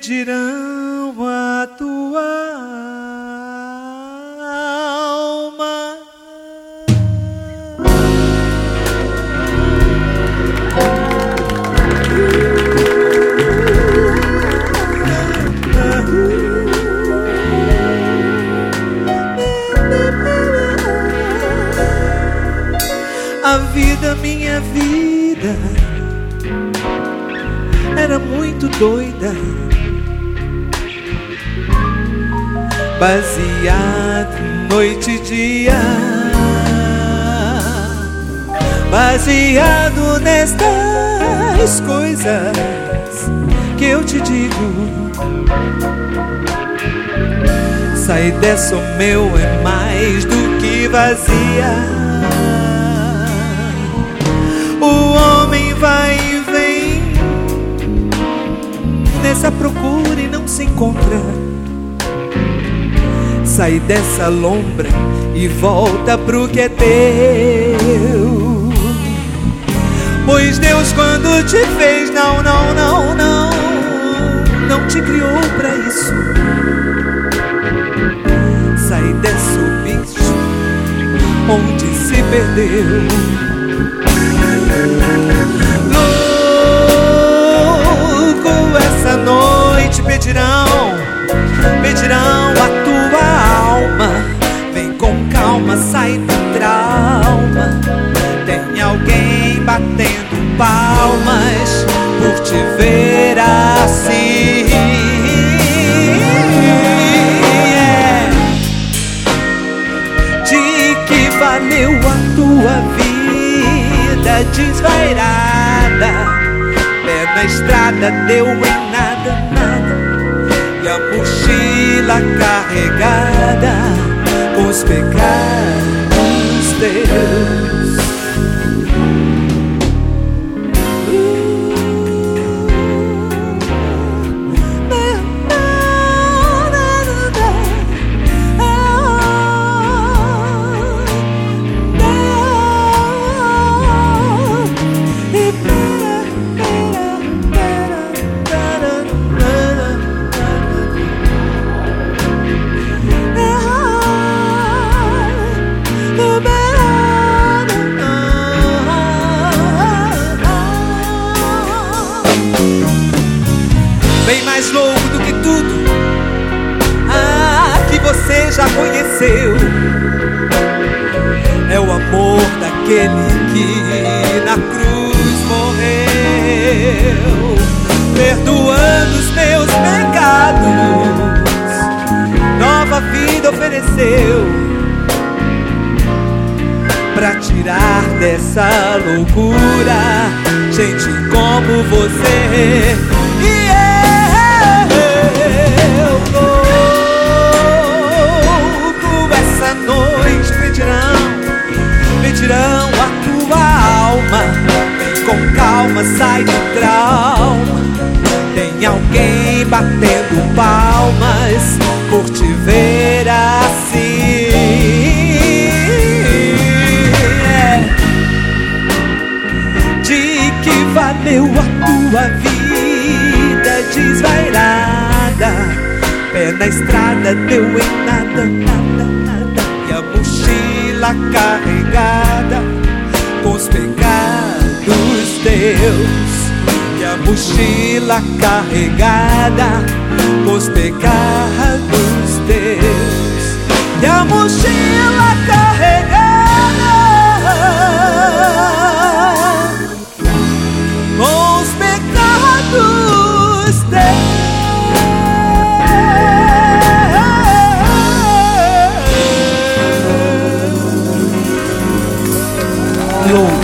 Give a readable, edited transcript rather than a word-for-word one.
pedirão a tua alma. A vida, minha vida, era muito doida, baseado noite e dia, baseado nestas coisas que eu te digo. Sair dessa, o meu é mais do que vazia. O homem vai e vem nessa procura e não se encontra. Sai dessa lombra e volta pro que é teu. Pois Deus, quando te fez, não te criou pra isso. Sai dessa, o bicho onde se perdeu. Louco, essa noite pedirão a tua alma. Vem com calma, sai do trauma. Tem alguém batendo palmas por te ver assim. De que valeu a tua vida desvairada? Pé na estrada, deu em nada, nada. E a mochila carregada com os pecados teus. Bem mais louco do que tudo que você já conheceu. É o amor daquele que na cruz morreu, perdoando os meus pecados, nova vida ofereceu, pra tirar dessa loucura gente como você e eu. Louco, essa noite pedirão a tua alma. Vem com calma, sai do trauma. Tem alguém batendo palmas por te ver assim. De que valeu a tua vida desvairada? Pé na estrada, deu em nada, nada, nada. E a mochila carregada com os pecados teus. E a mochila carregada com os pecados teus. E a mochila carregada com os pecados teus. Louco.